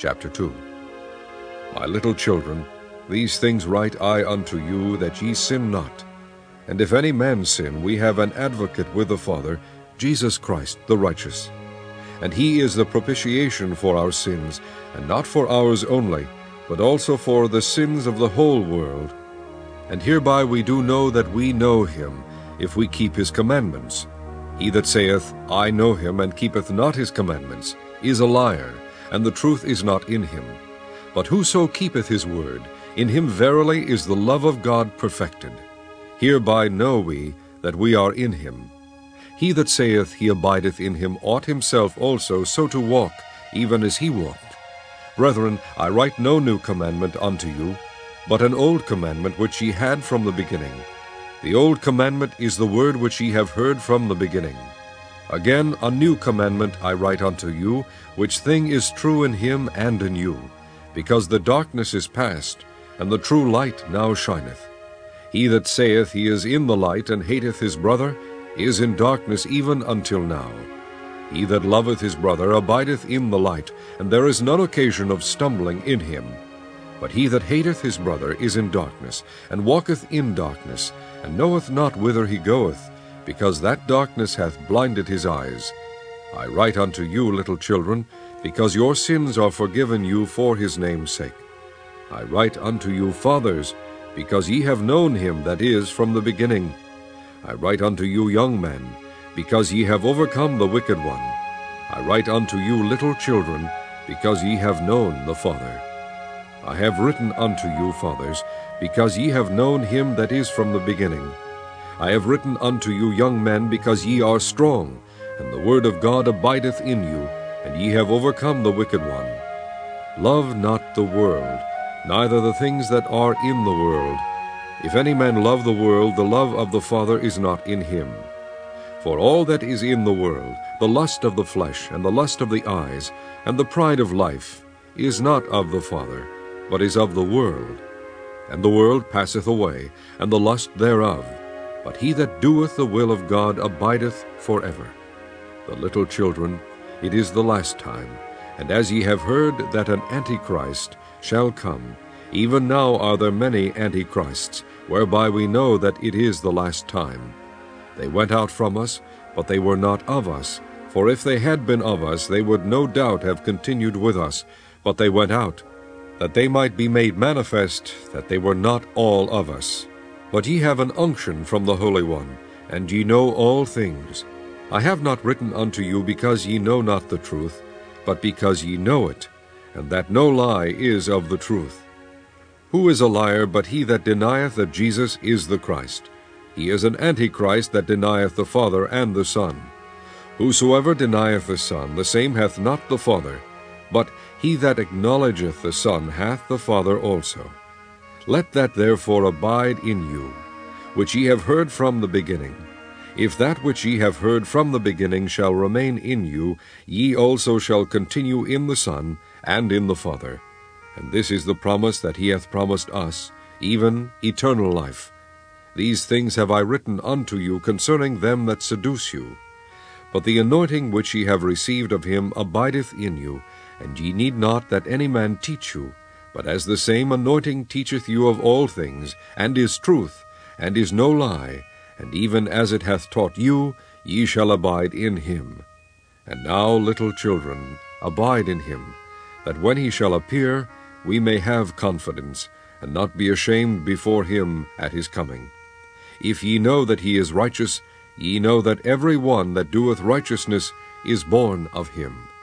Chapter 2. My little children, these things write I unto you, that ye sin not. And if any man sin, we have an advocate with the Father, Jesus Christ the righteous. And he is the propitiation for our sins, and not for ours only, but also for the sins of the whole world. And hereby we do know that we know him, if we keep his commandments. He that saith, I know him, and keepeth not his commandments, is a liar, and the truth is not in him. But whoso keepeth his word, in him verily is the love of God perfected. Hereby know we that we are in him. He that saith he abideth in him ought himself also so to walk, even as he walked. Brethren, I write no new commandment unto you, but an old commandment which ye had from the beginning. The old commandment is the word which ye have heard from the beginning. Again a new commandment I write unto you, which thing is true in him and in you, because the darkness is past, and the true light now shineth. He that saith he is in the light, and hateth his brother, is in darkness even until now. He that loveth his brother abideth in the light, and there is none occasion of stumbling in him. But he that hateth his brother is in darkness, and walketh in darkness, and knoweth not whither he goeth, because that darkness hath blinded his eyes. I write unto you, little children, because your sins are forgiven you for his name's sake. I write unto you, fathers, because ye have known him that is from the beginning. I write unto you, young men, because ye have overcome the wicked one. I write unto you, little children, because ye have known the Father. I have written unto you, fathers, because ye have known him that is from the beginning. I have written unto you, young men, because ye are strong, and the word of God abideth in you, and ye have overcome the wicked one. Love not the world, neither the things that are in the world. If any man love the world, the love of the Father is not in him. For all that is in the world, the lust of the flesh, and the lust of the eyes, and the pride of life, is not of the Father, but is of the world. And the world passeth away, and the lust thereof. But he that doeth the will of God abideth forever. The little children, it is the last time, and as ye have heard that an Antichrist shall come, even now are there many Antichrists, whereby we know that it is the last time. They went out from us, but they were not of us. For if they had been of us, they would no doubt have continued with us. But they went out, that they might be made manifest that they were not all of us. But ye have an unction from the Holy One, and ye know all things. I have not written unto you because ye know not the truth, but because ye know it, and that no lie is of the truth. Who is a liar but he that denieth that Jesus is the Christ? He is an Antichrist that denieth the Father and the Son. Whosoever denieth the Son, the same hath not the Father, but he that acknowledgeth the Son hath the Father also. Let that therefore abide in you, which ye have heard from the beginning. If that which ye have heard from the beginning shall remain in you, ye also shall continue in the Son and in the Father. And this is the promise that he hath promised us, even eternal life. These things have I written unto you concerning them that seduce you. But the anointing which ye have received of him abideth in you, and ye need not that any man teach you, but as the same anointing teacheth you of all things, and is truth, and is no lie, and even as it hath taught you, ye shall abide in him. And now, little children, abide in him, that when he shall appear, we may have confidence, and not be ashamed before him at his coming. If ye know that he is righteous, ye know that every one that doeth righteousness is born of him.